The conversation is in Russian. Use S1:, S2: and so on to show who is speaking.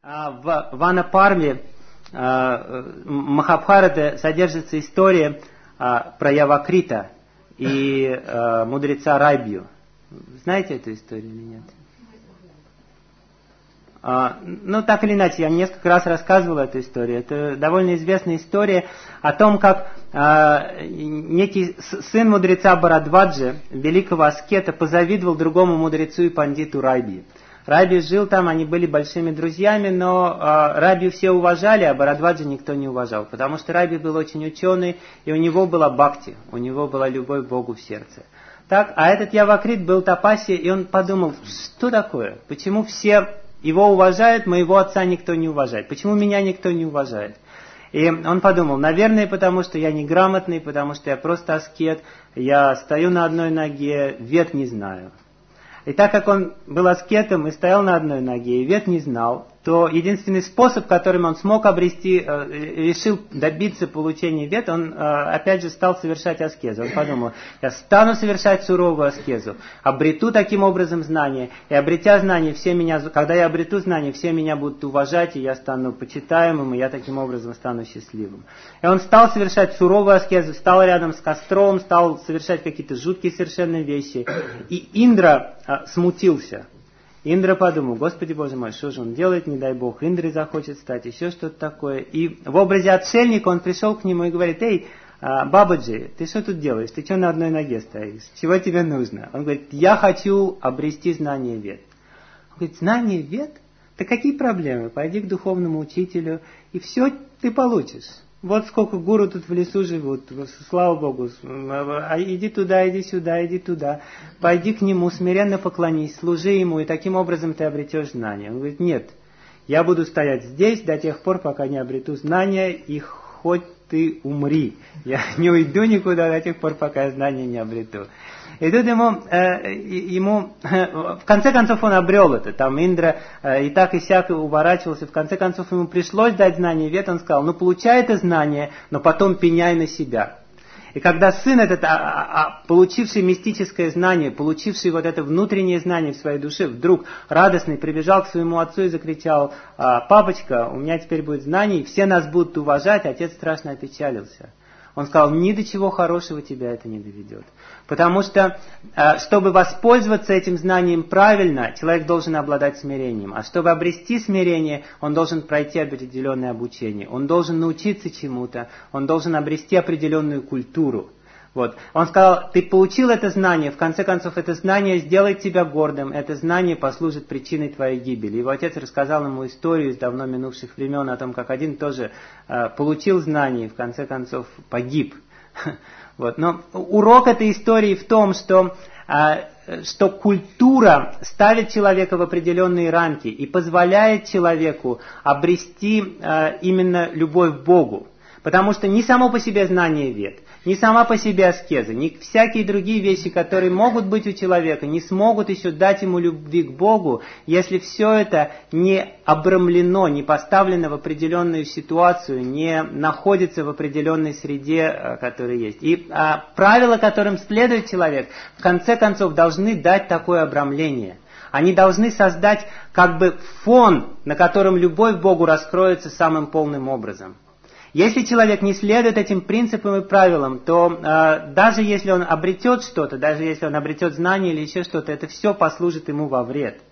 S1: В Ванапарве Махабхарата содержится история про Явакрита и мудреца Райбью. Знаете эту историю или нет? Ну, так или иначе, я несколько раз рассказывал эту историю. Это довольно известная история о том, как некий сын мудреца Бхарадваджа, великого аскета, позавидовал другому мудрецу и пандиту Райби. Райби жил там, они были большими друзьями, но Райби все уважали, а Бхарадваджа никто не уважал, потому что Райби был очень ученый, и у него была бхакти, у него была любовь к Богу в сердце. Так, а этот Явакрит был тапаси, и он подумал, что такое, почему все его уважают, моего отца никто не уважает, почему меня никто не уважает? И он подумал, наверное, потому что я неграмотный, потому что я просто аскет, я стою на одной ноге, вед не знаю. И так как он был аскетом и стоял на одной ноге, и вед не знал, то единственный способ, которым он смог решил добиться получения вед, он опять же стал совершать аскезу. Он подумал, я стану совершать суровую аскезу, обрету таким образом знания, и обретя знания, когда я обрету знания, все меня будут уважать, и я стану почитаемым, и я таким образом стану счастливым. И он стал совершать суровую аскезу, стал рядом с костром, стал совершать какие-то жуткие совершенно вещи. И Индра смутился. Индра подумал, Господи Боже мой, что же он делает, не дай Бог, Индрой захочет стать, еще что-то такое. И в образе отшельника он пришел к нему и говорит, эй, Бабаджи, ты что тут делаешь, ты что на одной ноге стоишь, чего тебе нужно? Он говорит, я хочу обрести знание вед. Он говорит, знание вед? Да какие проблемы, пойди к духовному учителю, и все ты получишь. Вот сколько гуру тут в лесу живут, слава Богу, иди туда, иди сюда, иди туда, пойди к нему, смиренно поклонись, служи ему, и таким образом ты обретешь знания. Он говорит, нет, я буду стоять здесь до тех пор, пока не обрету знания, и хоть ты умри, я не уйду никуда до тех пор, пока я знания не обрету. И тут ему в конце концов он обрел это. Там Индра и так и сяк уворачивался. В конце концов ему пришлось дать знание вед. Он сказал, ну получай это знание, но потом пеняй на себя. И когда сын этот, получивший мистическое знание, получивший вот это внутреннее знание в своей душе, вдруг радостный прибежал к своему отцу и закричал, папочка, у меня теперь будет знание, и все нас будут уважать, отец страшно опечалился. Он сказал, ни до чего хорошего тебя это не доведет. Потому что, чтобы воспользоваться этим знанием правильно, человек должен обладать смирением. А чтобы обрести смирение, он должен пройти определенное обучение. Он должен научиться чему-то, он должен обрести определенную культуру. Вот. Он сказал, ты получил это знание, в конце концов это знание сделает тебя гордым, это знание послужит причиной твоей гибели. Его отец рассказал ему историю из давно минувших времен о том, как один тоже получил знание и в конце концов погиб. Вот. Но урок этой истории в том, что культура ставит человека в определенные рамки и позволяет человеку обрести именно любовь к Богу. Потому что не само по себе знание вед, не сама по себе аскеза, ни всякие другие вещи, которые могут быть у человека, не смогут еще дать ему любви к Богу, если все это не обрамлено, не поставлено в определенную ситуацию, не находится в определенной среде, которая есть. И правила, которым следует человек, в конце концов должны дать такое обрамление. Они должны создать как бы фон, на котором любовь к Богу раскроется самым полным образом. Если человек не следует этим принципам и правилам, то даже если он обретет что-то, даже если он обретет знание или еще что-то, это все послужит ему во вред.